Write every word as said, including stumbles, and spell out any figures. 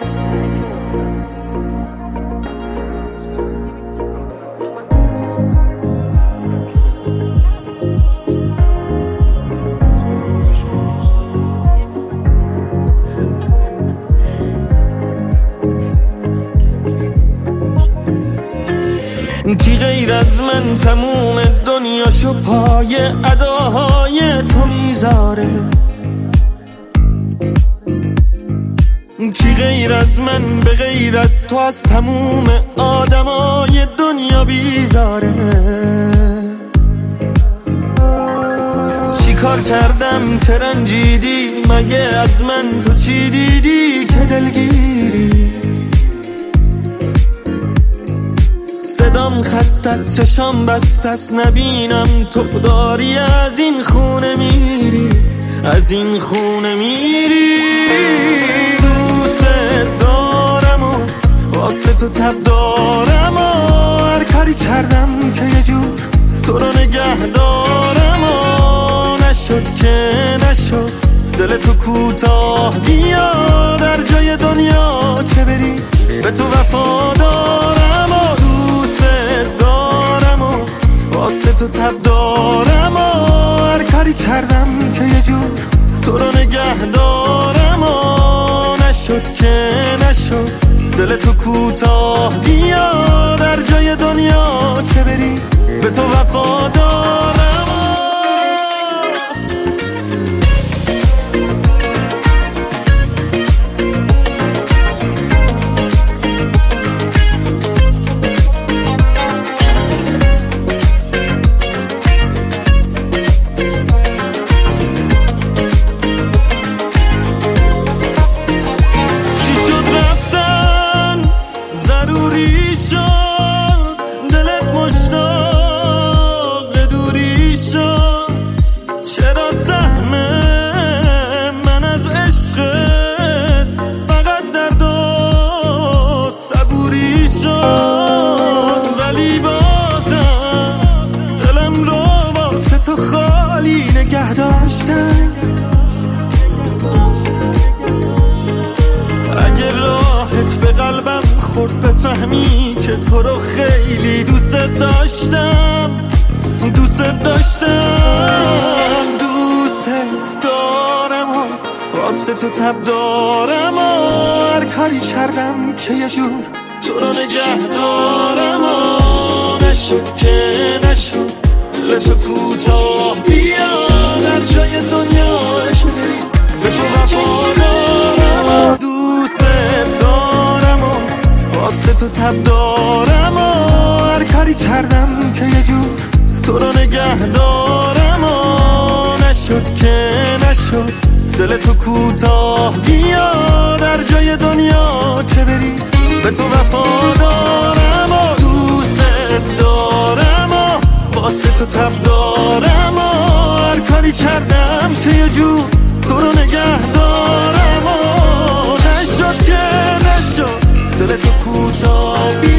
کی غیر از من تموم دنیاشو پای اداهای تو میذاره؟ کی غیر از من به غیر از تو از تموم آدمای دنیا بیزاره؟ چی کار کردم که رنجیدی؟ مگه از من تو چی دیدی که دلگیری؟ صدام خست از چشام بست از نبینم تو داری از این خونه میری، از این خونه میری. دوست دارم و واسه تو تب دارم و هر کاری کردم که یه جور تو رو نگه دارم و نشد که نشد دل تو کوتاه بیا در جای دنیا که بری به تو وفادارم و دوست دارم و واسه تو تب دارم و هر کاری کردم که یه جور تو رو نگه دارم و نشد که نشد دل تو کوتاه بیا در جای دنیا که بری به تو وفادارم. نگه داشتم اگه راحت به قلبم خورد بفهمی که تو رو خیلی دوست داشتم، دوست داشتم. دوست دارم و واسه تو تب دارم و هر کاری کردم که یه جور تو رو نگه دارم و نشد که نشد دل تو کوتاه بیا در جای دنیا به تو وفادارم. دوست دارم و واسه تو تب دارم و هر کاری کردم که یه جور تو رو نگه دارم و نشد که نشد دل تو کوتاه بیا در جای دنیا که بری به تو وفادارم و دوست دارم و واسه تو تب دارم و هر کاری کردم که یه جور تو رو نگه دارم و نشد که نشد دل تو کوتاه